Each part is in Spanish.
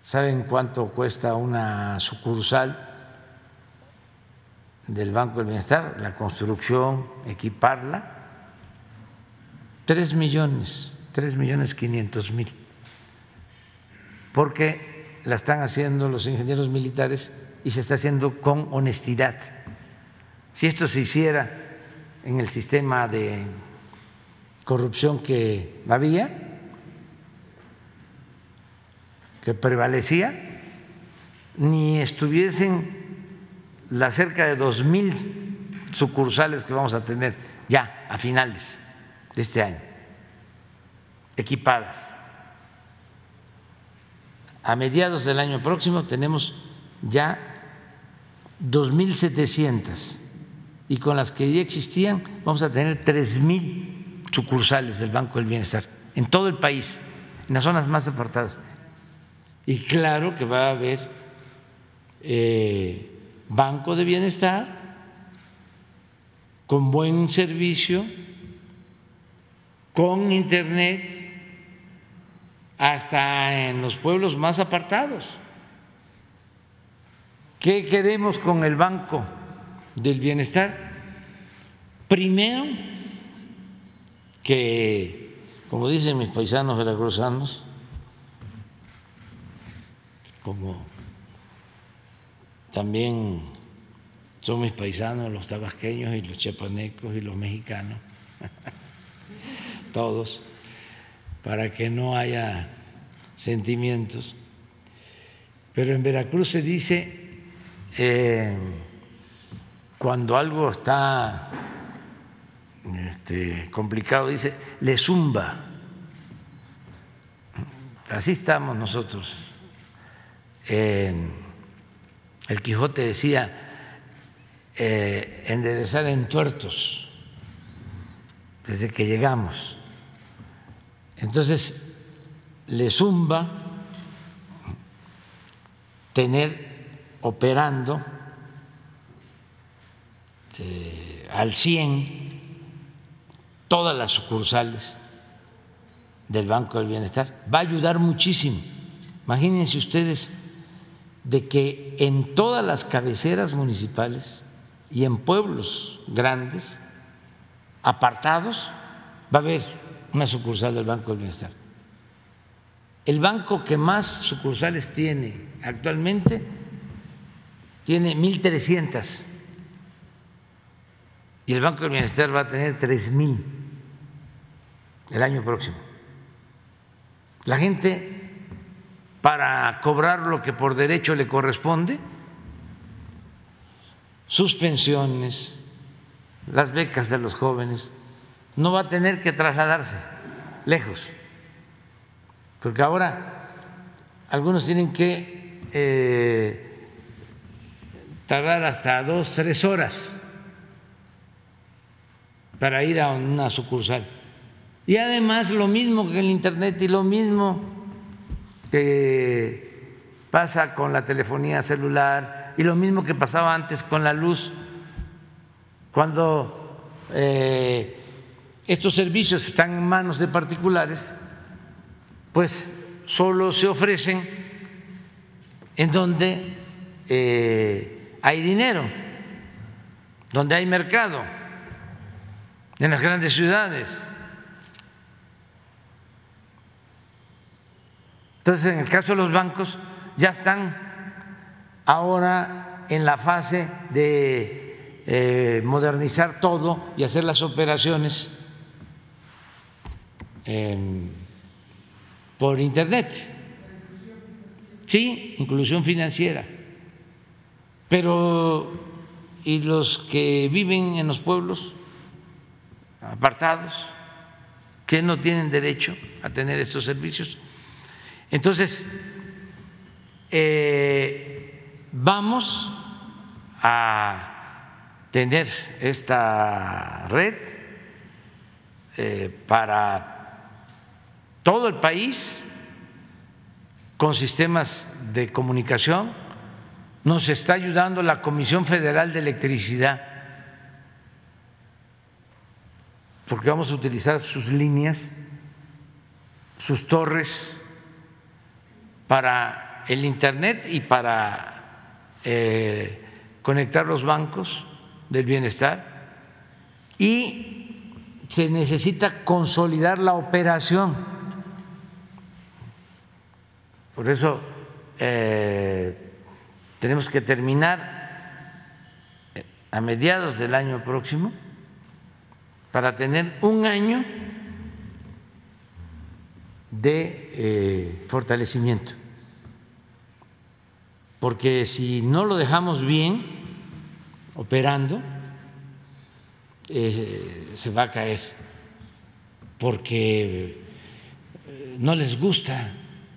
¿Saben cuánto cuesta una sucursal del Banco del Bienestar? La construcción, equiparla, 3.500.000, porque la están haciendo los ingenieros militares y se está haciendo con honestidad. Si esto se hiciera en el sistema de corrupción que había, que prevalecía, ni estuviesen las cerca de 2.000 sucursales que vamos a tener ya a finales de este año, equipadas. A mediados del año próximo tenemos ya 2.700 y con las que ya existían vamos a tener 3.000 sucursales del Banco del Bienestar en todo el país, en las zonas más apartadas. Y claro que va a haber banco de bienestar con buen servicio, con internet, hasta en los pueblos más apartados. ¿Qué queremos con el Banco del Bienestar? Primero, que, como dicen mis paisanos veracruzanos, como también son mis paisanos los tabasqueños y los chiapanecos y los mexicanos, todos, para que no haya sentimientos. Pero en Veracruz se dice, cuando algo está complicado, dice, le zumba. Así estamos nosotros. El Quijote decía enderezar entuertos desde que llegamos. Entonces, le zumba tener operando al 100 todas las sucursales del Banco del Bienestar. Va a ayudar muchísimo. Imagínense ustedes de que en todas las cabeceras municipales y en pueblos grandes, apartados, va a haber una sucursal del Banco del Bienestar. El banco que más sucursales tiene actualmente tiene 1.300 y el Banco del Bienestar va a tener 3.000 el año próximo. La gente, para cobrar lo que por derecho le corresponde, sus pensiones, las becas de los jóvenes, no va a tener que trasladarse lejos, porque ahora algunos tienen que tardar hasta 2, 3 horas para ir a una sucursal. Y además lo mismo que el internet y lo mismo que pasa con la telefonía celular y lo mismo que pasaba antes con la luz, cuando estos servicios están en manos de particulares, pues solo se ofrecen en donde hay dinero, donde hay mercado, en las grandes ciudades. Entonces, en el caso de los bancos, ya están ahora en la fase de modernizar todo y hacer las operaciones por internet. Sí, inclusión financiera. Pero, ¿y los que viven en los pueblos apartados, que no tienen derecho a tener estos servicios? Entonces, vamos a tener esta red para todo el país con sistemas de comunicación. Nos está ayudando la Comisión Federal de Electricidad, porque vamos a utilizar sus líneas, sus torres, para el Internet y para conectar los bancos del bienestar, y se necesita consolidar la operación. Por eso tenemos que terminar a mediados del año próximo para tener un año de fortalecimiento, porque si no lo dejamos bien operando, se va a caer, porque no les gusta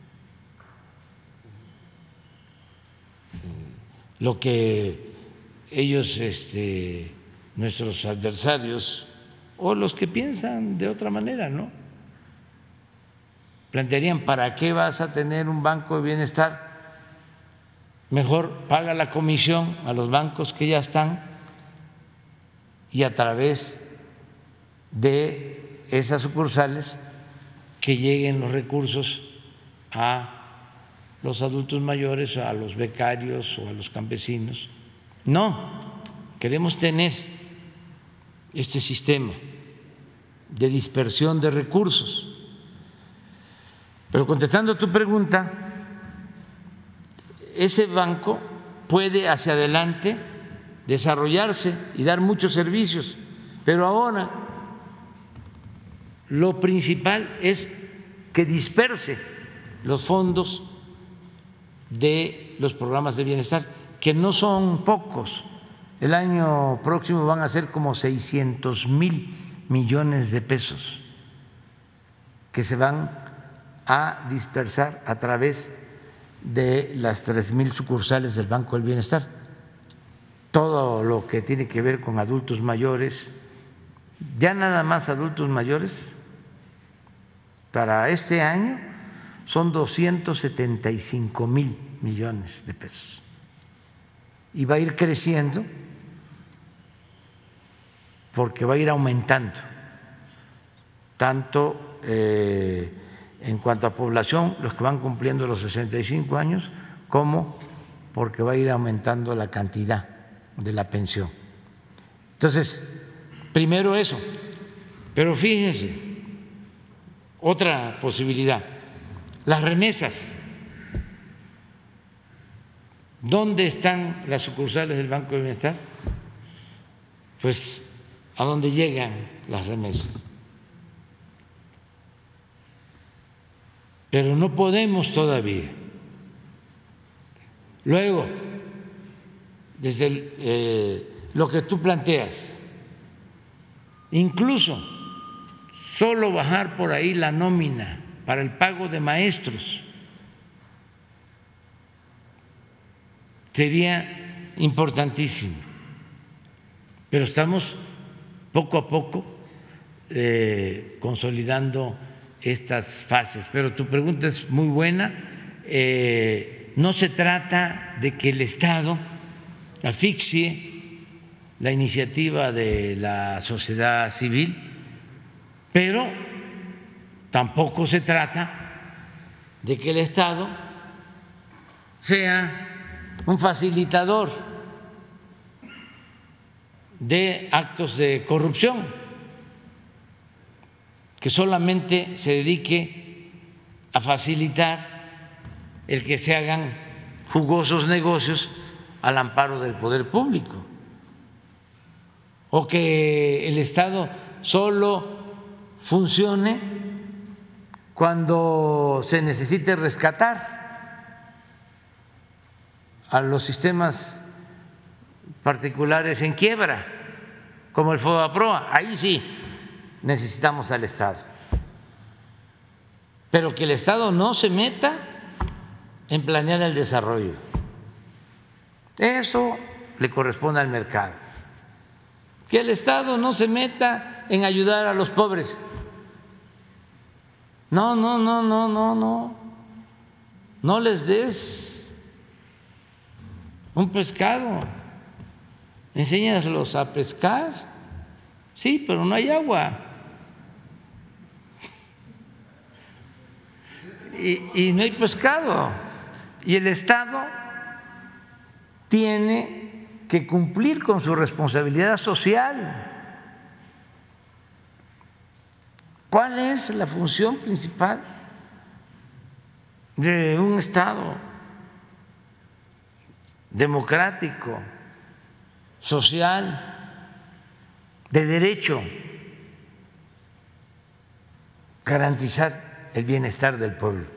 lo que ellos, nuestros adversarios o los que piensan de otra manera, ¿no? Plantearían: ¿para qué vas a tener un banco de bienestar? Mejor paga la comisión a los bancos que ya están y a través de esas sucursales que lleguen los recursos a los adultos mayores, a los becarios o a los campesinos. No, queremos tener este sistema de dispersión de recursos. Pero contestando a tu pregunta, ese banco puede hacia adelante desarrollarse y dar muchos servicios, pero ahora lo principal es que disperse los fondos de los programas de bienestar, que no son pocos. El año próximo van a ser como 600,000 millones de pesos que se van a dispersar a través de las 3,000 sucursales del Banco del Bienestar. Todo lo que tiene que ver con adultos mayores, ya nada más adultos mayores, para este año son 275,000 millones de pesos. Y va a ir creciendo porque va a ir aumentando, tanto en cuanto a población, los que van cumpliendo los 65 años, como porque va a ir aumentando la cantidad de la pensión. Entonces, primero eso, pero fíjense, otra posibilidad, las remesas. ¿Dónde están las sucursales del Banco de Bienestar? Pues a donde llegan las remesas. Pero no podemos todavía. Luego, desde lo que tú planteas, incluso solo bajar por ahí la nómina para el pago de maestros sería importantísimo, pero estamos poco a poco consolidando estas fases. Pero tu pregunta es muy buena. No se trata de que el Estado asfixie la iniciativa de la sociedad civil, pero tampoco se trata de que el Estado sea un facilitador de actos de corrupción, que solamente se dedique a facilitar el que se hagan jugosos negocios al amparo del poder público, o que el Estado solo funcione cuando se necesite rescatar a los sistemas particulares en quiebra, como el FOBAPROA. Ahí sí necesitamos al Estado, pero que el Estado no se meta en planear el desarrollo. Eso le corresponde al mercado. Que el Estado no se meta en ayudar a los pobres. No, no, no, no, no, no. No les des un pescado. Enséñalos a pescar. Sí, pero no hay agua. Y no hay pescado. Y el Estado tiene que cumplir con su responsabilidad social. ¿Cuál es la función principal de un Estado democrático, social, de derecho? Garantizar el bienestar del pueblo.